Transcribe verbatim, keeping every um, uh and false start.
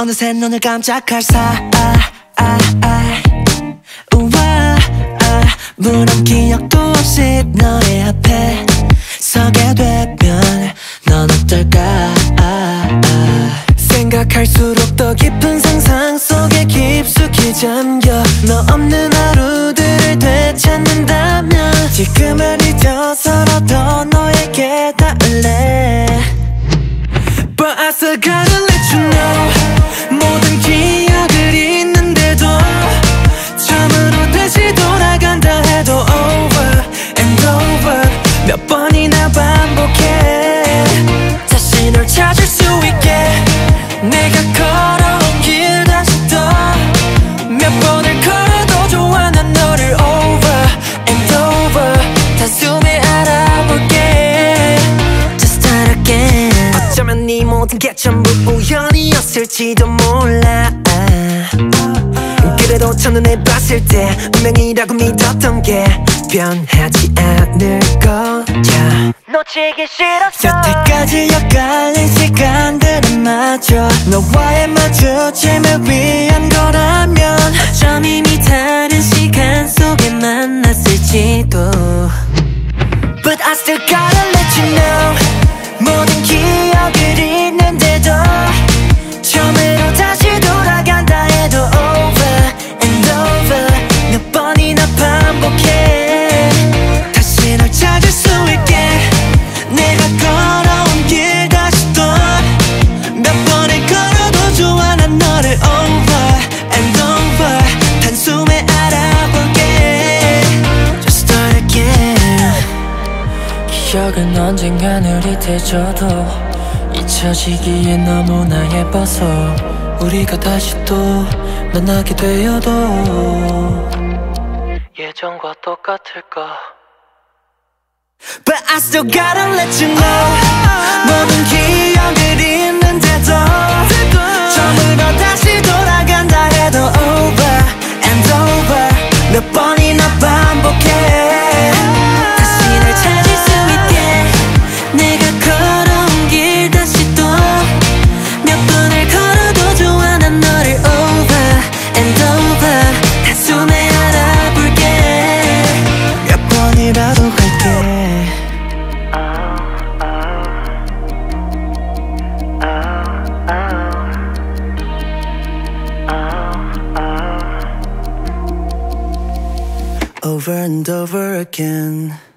어느새 눈을 깜짝할 사이 우와 아무런 기억도 없이 너의 앞에 서게 되면 넌 어떨까. 생각할수록 더 깊은 상상 속에 깊숙이 잠겨 너 없는 하루들을 되찾는다면 지금은 잊어서라도 너에게 닿을래. But I still gotta let you know 모든 기억을 잊는데도 처음으로 다시 돌아간다 해도 over and over 몇 번이나 반복해 다시 널 찾을 수 있게 내가 걸어온 길 다시 또 몇 번을 걸어도 좋아 난 너를 over and over 단숨에 알아볼게 Just start again. 어쩌면 네 모든 게 전부 우연이었을지도 몰라. 그래도 첫눈에 봤을 때 운명이라고 믿었던 게 변하지 않을 거야. 놓치기 싫었어. 여태까지 엇갈린 시간들은 마저 너와의 마주침을 위한 거라면 어쩜 이미 다른 시간 속에 만났을지도. But I still gotta let you know 모든 기억을 잊는데도 처음으로 다시 돌아간다 해도 over and over 몇 번이나 반복해 다시 널 찾을 수 있게 내가 걸어온 길 다시 또 몇 번을 걸어도 좋아 난 너를 over and over 단숨에 알아볼게 Just start again. 기억은 언젠가 느릿해져도 잊혀지기엔 너무나 예뻐서 우리가 다시 또 만나게 되어도 예전과 똑같을까. But I still gotta let you know 모든 기억을 잊는데도 처음으로 다시 돌아간다 해도 over and over 몇 번이나 반복해 다시 널 찾을 수 있게 내가 걸어온 길 다시 또 몇 번을 걸어도 좋아 난 너를 over and over 단숨에 알아볼게 몇 번이라도 갈게. Over and over again.